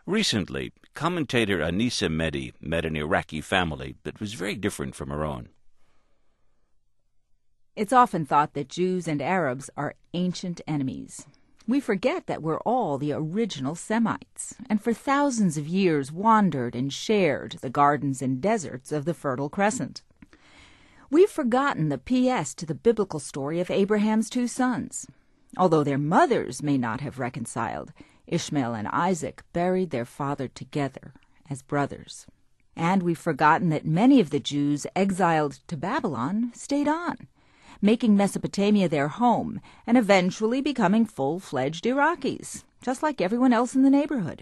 Recently, commentator Anisa Mehdi met an Iraqi family that was very different from her own. It's often thought that Jews and Arabs are ancient enemies. We forget that we're all the original Semites, and for thousands of years wandered and shared the gardens and deserts of the Fertile Crescent. We've forgotten the P.S. to the biblical story of Abraham's two sons. Although their mothers may not have reconciled, Ishmael and Isaac buried their father together as brothers. And we've forgotten that many of the Jews exiled to Babylon stayed on, making Mesopotamia their home and eventually becoming full-fledged Iraqis, just like everyone else in the neighborhood.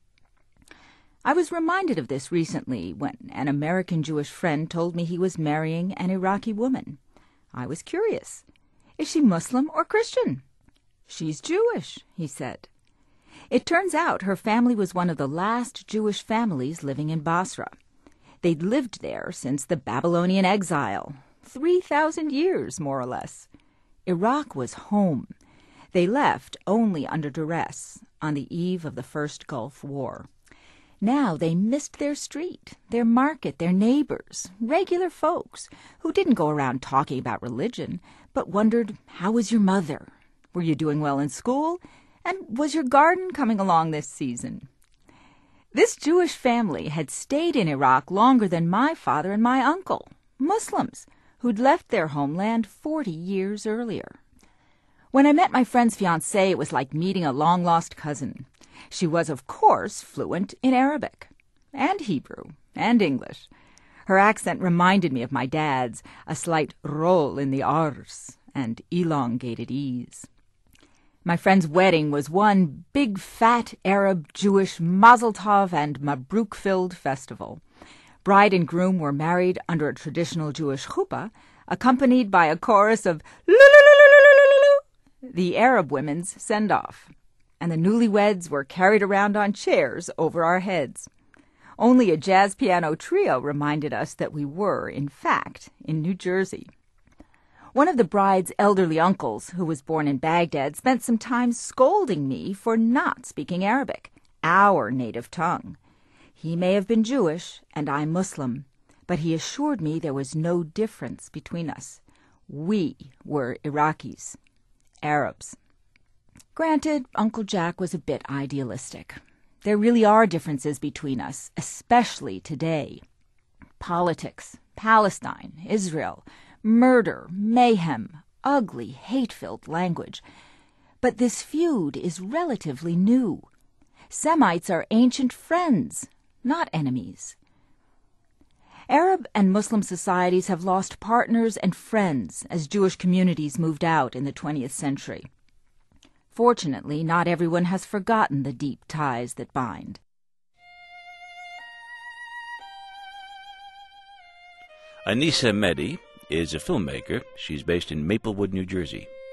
I was reminded of this recently when an American Jewish friend told me he was marrying an Iraqi woman. I was curious. Is she Muslim or Christian? She's Jewish, he said. It turns out her family was one of the last Jewish families living in Basra. They'd lived there since the Babylonian exile, 3,000 years, more or less. Iraq was home. They left only under duress on the eve of the First Gulf War. Now they missed their street, their market, their neighbors, regular folks who didn't go around talking about religion, but wondered, how was your mother? Were you doing well in school? And was your garden coming along this season? This Jewish family had stayed in Iraq longer than my father and my uncle, Muslims, who'd left their homeland 40 years earlier. When I met my friend's fiancée, it was like meeting a long-lost cousin. She was, of course, fluent in Arabic, and Hebrew, and English. Her accent reminded me of my dad's, a slight roll in the R's, and elongated E's. My friend's wedding was one big, fat, Arab-Jewish Mazel Tov and Mabruk-filled festival. Bride and groom were married under a traditional Jewish chuppah, accompanied by a chorus of the Arab women's send-off, and the newlyweds were carried around on chairs over our heads. Only a jazz piano trio reminded us that we were, in fact, in New Jersey. One of the bride's elderly uncles, who was born in Baghdad, spent some time scolding me for not speaking Arabic, our native tongue. He may have been Jewish, and I Muslim, but he assured me there was no difference between us. We were Iraqis, Arabs. Granted, Uncle Jack was a bit idealistic. There really are differences between us, especially today. Politics, Palestine, Israel, murder, mayhem, ugly, hate-filled language. But this feud is relatively new. Semites are ancient friends, not enemies. Arab and Muslim societies have lost partners and friends as Jewish communities moved out in the 20th century. Fortunately, not everyone has forgotten the deep ties that bind. Anisa Mehdi is a filmmaker. She's based in Maplewood, New Jersey.